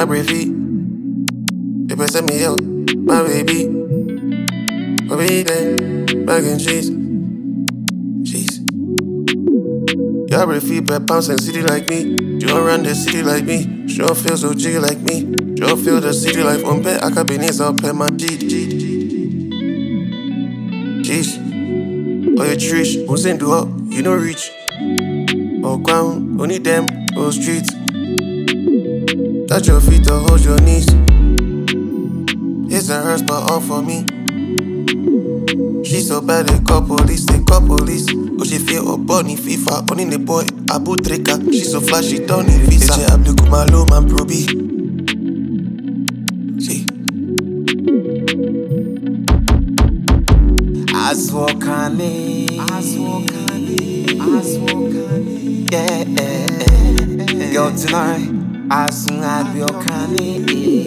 Your breathy. They press me out, my baby. My baby, mac and cheese. Cheese. Your breathy, but bounce and city like me. You don't run the city like me. Sure feel so jiggy like me. Sure feel the city life on bed. I can be nice up at my G. Cheese. Oh, you trish. Who's in do up? You know reach. Oh, ground. Only them. Oh, streets. Touch your feet or hold your knees. It's a hers, but all for me. She so bad, they call police, Oh, she feel a bunny, FIFA, only the boy, Abu Trika. She so flash, she don't need visa. She have the Kumalo, man, probi. See. Aswokane, yeah. Girl tonight, Aswokane.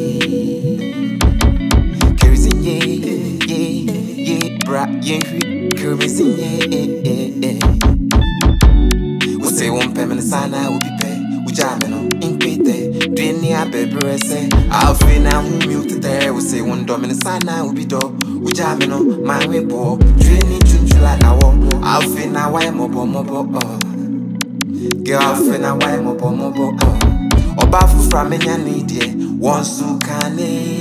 Kerosene, yeah. Bra, kerosene, yeah. We say one payment sana will be pay. We jamming on inquite. Doing the baby say. I'll feel now who mute there. We say one dominant sana will be dog. We jamming on my way ball. Training to like now. I'll feel now why mobile. Girl, I'll feel now why mobile. Oba from me need ye. One so can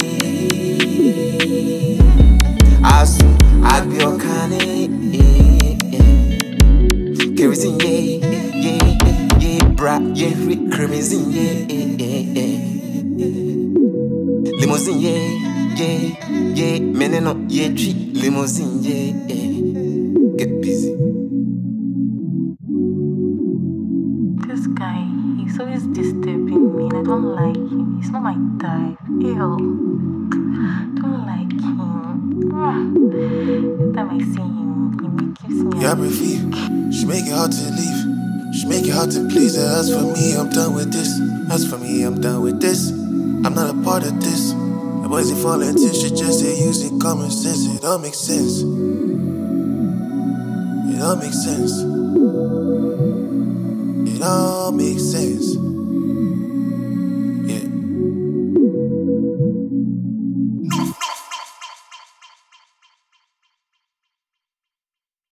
Asu, I'll be okay. Kerosene, yeah. Bra, yeah. Crimson, yeah. Limousine, yeah. Meneno, yeah. Treat limousine, yeah. Get busy. This guy, he's always disturbing me and I don't like him. He's not my type. Ew. Don't like him. Every time I see him, he gives me Your breathy. She make it hard to leave. She make it hard to please her. As for me, I'm done with this. I'm not a part of this. The boys ain't falling into shit, just say using common sense. It all makes sense. It all makes sense.